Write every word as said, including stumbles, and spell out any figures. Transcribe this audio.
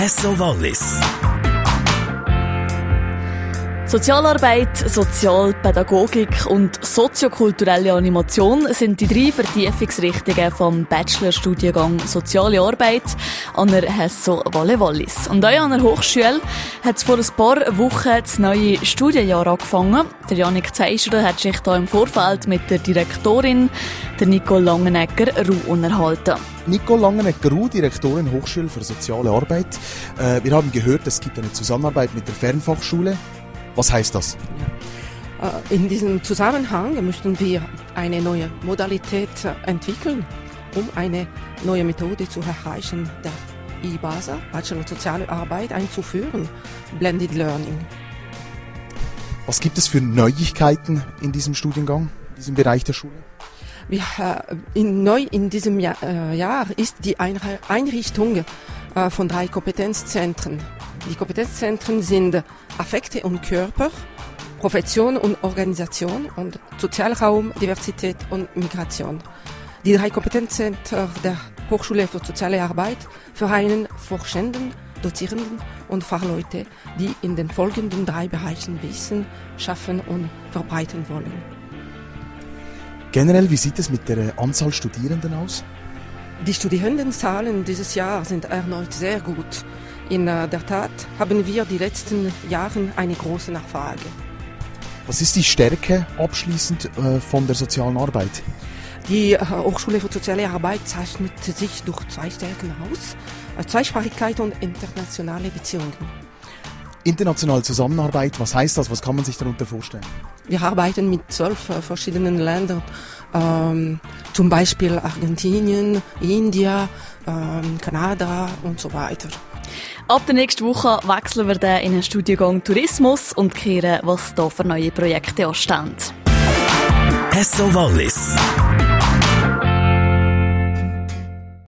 Hesso Wallis. Sozialarbeit, Sozialpädagogik und soziokulturelle Animation sind die drei Vertiefungsrichtungen vom Bachelorstudiengang Soziale Arbeit an der Hesso Wallis. Und auch an der Hochschule hat es vor ein paar Wochen das neue Studienjahr angefangen. Der Janik Zeischer hat sich da im Vorfeld mit der Direktorin, der Nicole Langenegger-Ruh, unterhalten. Nicole Langenegger-Ruh, Direktorin Hochschule für Soziale Arbeit. Äh, wir haben gehört, es gibt eine Zusammenarbeit mit der Fernfachschule. Was heißt das? Ja. In diesem Zusammenhang möchten wir eine neue Modalität entwickeln, um eine neue Methode zu erreichen, der I B A S A, Bachelor Soziale Arbeit, einzuführen, Blended Learning. Was gibt es für Neuigkeiten in diesem Studiengang, in diesem Bereich der Schule? Wir, in, neu in diesem Jahr, äh, Jahr ist die Einrichtung äh, von drei Kompetenzzentren. Die Kompetenzzentren sind Affekte und Körper, Profession und Organisation und Sozialraum, Diversität und Migration. Die drei Kompetenzzentren der Hochschule für Soziale Arbeit vereinen Forschenden, Dozierenden und Fachleute, die in den folgenden drei Bereichen Wissen schaffen und verbreiten wollen. Generell, wie sieht es mit der Anzahl Studierenden aus? Die Studierendenzahlen dieses Jahr sind erneut sehr gut. In der Tat haben wir die letzten Jahre eine große Nachfrage. Was ist die Stärke abschließend äh, von der sozialen Arbeit? Die äh, Hochschule für Soziale Arbeit zeichnet sich durch zwei Stärken aus: äh, Zweisprachigkeit und internationale Beziehungen. Internationale Zusammenarbeit, was heißt das? Was kann man sich darunter vorstellen? Wir arbeiten mit zwölf äh, verschiedenen Ländern, ähm, zum Beispiel Argentinien, Indien, ähm, Kanada und so weiter. Ab der nächsten Woche wechseln wir dann in den Studiengang Tourismus und kehren, was da für neue Projekte anstehen. Hesso Wallis.